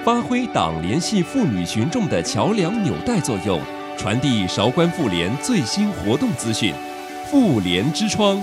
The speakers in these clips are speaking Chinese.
发挥党联系妇女群众的桥梁纽带作用，传递韶关妇联最新活动资讯。妇联之窗。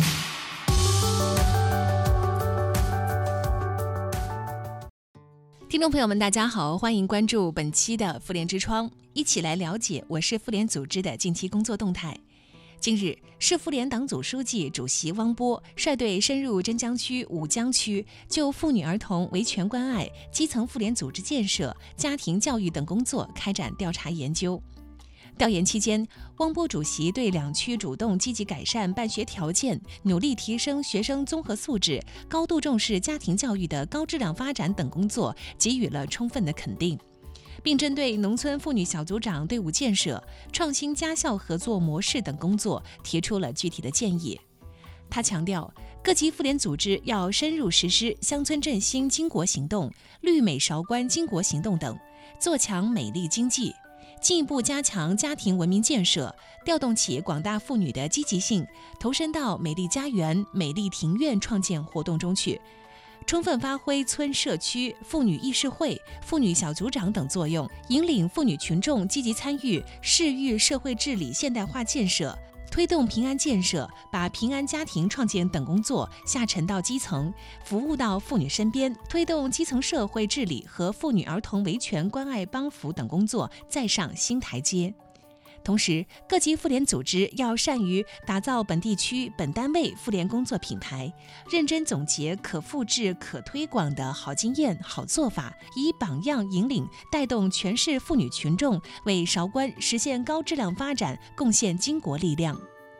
听众朋友们，大家好，欢迎关注本期的妇联之窗，一起来了解我市妇联组织的近期工作动态。近日，市妇联党组书记、主席汪波率队深入真江区、武江区，就妇女儿童维权关爱、基层妇联组织建设、家庭教育等工作开展调查研究。调研期间，汪波主席对两区主动积极改善办学条件、努力提升学生综合素质、高度重视家庭教育的高质量发展等工作给予了充分的肯定，并针对农村妇女小组长队伍建设、创新家校合作模式等工作提出了具体的建议。他强调，各级妇联组织要深入实施乡村振兴巾帼行动、绿美韶关巾帼行动等，做强美丽经济，进一步加强家庭文明建设，调动起广大妇女的积极性，投身到美丽家园、美丽庭院创建活动中去，充分发挥村社区、妇女议事会、妇女小组长等作用，引领妇女群众积极参与市域社会治理现代化建设，推动平安建设，把平安家庭创建等工作下沉到基层，服务到妇女身边，推动基层社会治理和妇女儿童维权关爱帮扶等工作再上新台阶。同时，各级妇联组织要善于打造本地区、本单位妇联工作品牌，认真总结可复制、可推广的好经验、好做法，以榜样引领，带动全市妇女群众为韶关实现高质量发展贡献巾帼力量。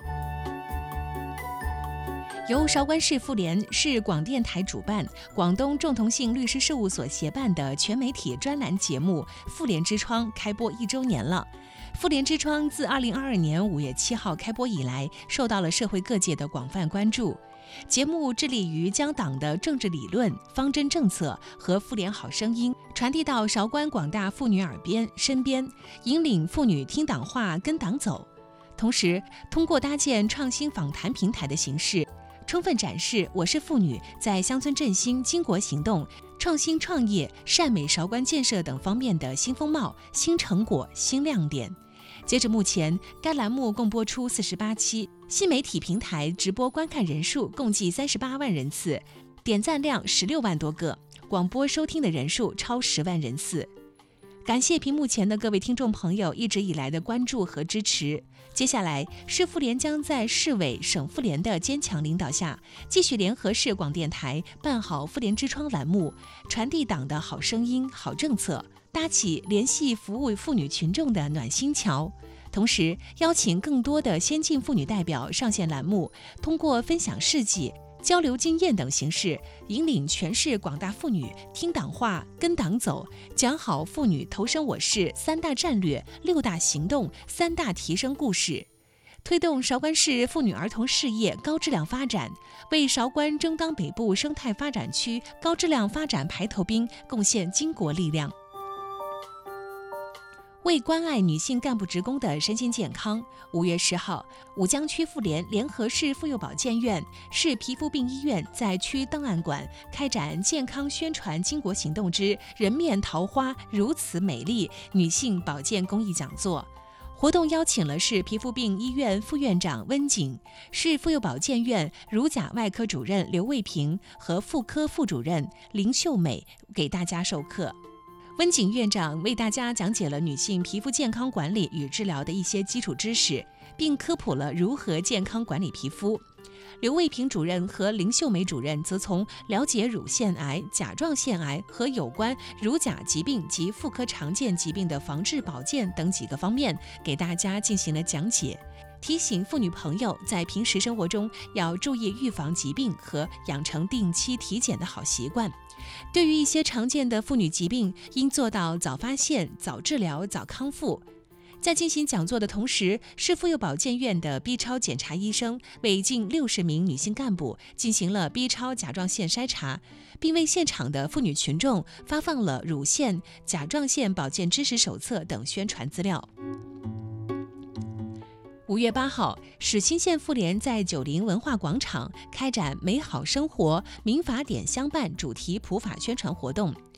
由韶关市妇联、市广电台主办，广东众同性律师事务所协办的全媒体专栏节目《妇联之窗》开播1周年了。妇联之窗自2022年5月7号开播以来，受到了社会各界的广泛关注。节目致力于将党的政治理论、方针政策和妇联好声音传递到韶关广大妇女耳边、身边，引领妇女听党话、跟党走。同时，通过搭建创新访谈平台的形式，充分展示我市妇女在乡村振兴、巾帼行动、创新创业、善美韶关建设等方面的新风貌、新成果、新亮点。截至目前，该栏目共播出48期，新媒体平台直播观看人数共计38万人次，点赞量16万多个，广播收听的人数超10万人次。感谢屏幕前的各位听众朋友一直以来的关注和支持。接下来，市妇联将在市委、省妇联的坚强领导下，继续联合市广电台办好妇联之窗栏目，传递党的好声音、好政策，搭起联系服务妇女群众的暖心桥。同时，邀请更多的先进妇女代表上线栏目，通过分享事迹、交流经验等形式，引领全市广大妇女听党话、跟党走，讲好妇女投身我市3大战略、6大行动、3大提升故事，推动韶关市妇女儿童事业高质量发展，为韶关争当北部生态发展区高质量发展排头兵贡献巾帼力量。为关爱女性干部职工的身心健康，5月10号，武江区妇联联合市妇幼保健院、市皮肤病医院在区档案馆开展健康宣传巾帼行动之人面桃花如此美丽女性保健公益讲座。活动邀请了市皮肤病医院副院长温景、市妇幼保健院乳甲外科主任刘卫平和妇科副主任林秀美给大家授课。温景院长为大家讲解了女性皮肤健康管理与治疗的一些基础知识，并科普了如何健康管理皮肤。刘卫平主任和林秀美主任则从了解乳腺癌、甲状腺癌和有关乳甲疾病及妇科常见疾病的防治保健等几个方面给大家进行了讲解，提醒妇女朋友在平时生活中要注意预防疾病和养成定期体检的好习惯。对于一些常见的妇女疾病，应做到早发现、早治疗、早康复。在进行讲座的同时，市妇幼保健院的 B 超检查医生为近60名女性干部进行了 B 超甲状腺筛查，并为现场的妇女群众发放了乳腺、甲状腺保健知识手册等宣传资料。5月8号，史欽县妇联在90文化广场开展美好生活民法典相伴主题普法宣传活动。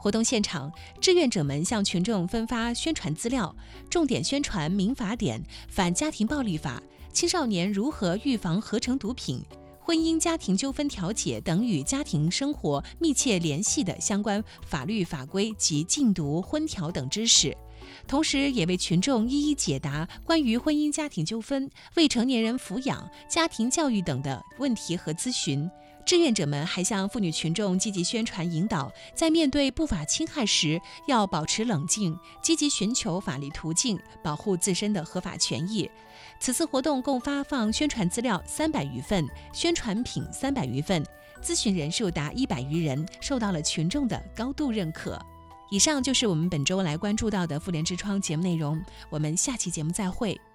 活动现场，志愿者们向群众分发宣传资料，重点宣传民法典、反家庭暴力法、青少年如何预防合成毒品、婚姻家庭纠纷调解等与家庭生活密切联系的相关法律法规及禁毒、婚调等知识。同时也为群众一一解答关于婚姻家庭纠纷、未成年人抚养、家庭教育等的问题和咨询。志愿者们还向妇女群众积极宣传引导，在面对不法侵害时要保持冷静，积极寻求法律途径，保护自身的合法权益。此次活动共发放宣传资料300余份，宣传品300余份，咨询人数达100余人，受到了群众的高度认可。以上就是我们本周来关注到的妇联之窗节目内容，我们下期节目再会。